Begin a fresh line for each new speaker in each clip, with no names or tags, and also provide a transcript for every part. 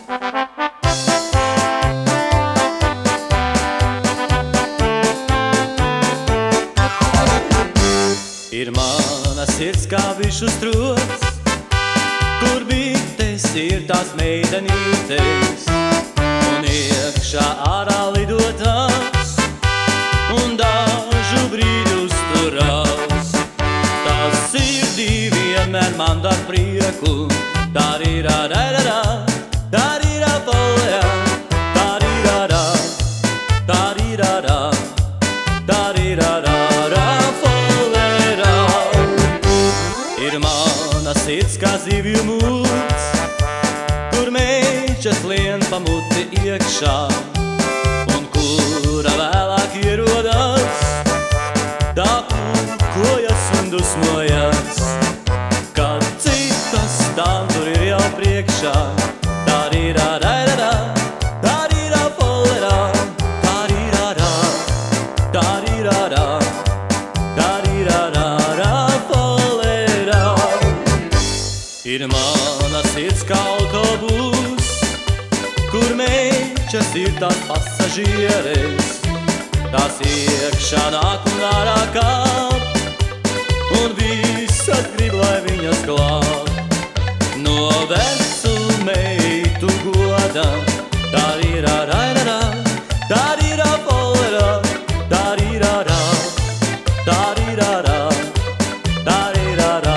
Ir mana sirds kā bišu strots, kur bites ir tās meitenītes, un iekšā ārā lidotās, un dažu brīdi uzturās. Tās sirdī vienmēr man dar prieku, tarirararara, tarirapolea, tarirara, tarirara, tarirarara. Ir mana sirds kā zivju mūts, kur meičas lien pa muti iekšā, un kura vēlāk ierodas, tā kukojas un dusmojas, kad citas tām tur ir jau priekšā. Tarirararara, tarirapolera, tarirara, tarirara, tarirarara. Ir mana sirds kā autobus, kur meičas ir tās pasažieres, tās iekšā nāk un ārā kāp, un visas grib, lai viņas glāb. No vecu meitu goda, tarirararara, tarirapolera, tarirara, tarirara, tarirarara.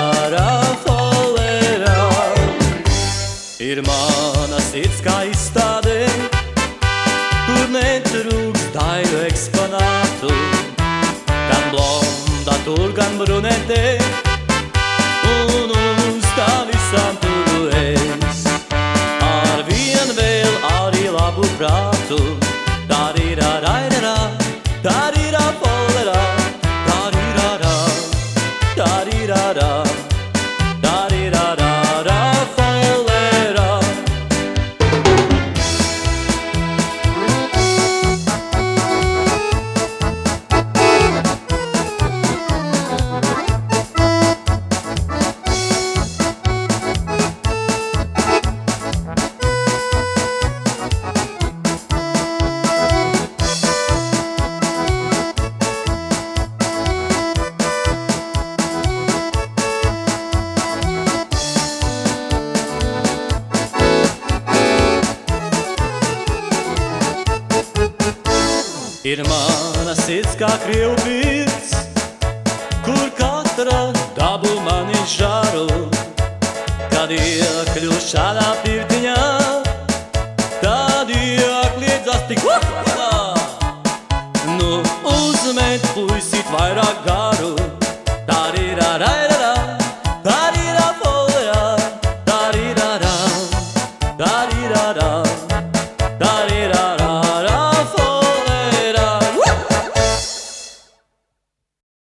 Ir mana sirds kā izstādē, kur netrūkst daļu eksponātu, gan blonda tur, gan brunete, un uz tā visām turu es, ar vien vēl arī labu prātu. Tarirararara, tarirapolera, tarirara, tarirara, tarirara. Ir mana sirds kā krievu pirts, kur katra dabu mani žaru. Kad iekļūst šādā pirtiņā, tad iekliedzas tik Nu uzmet puisit vairāk gāru.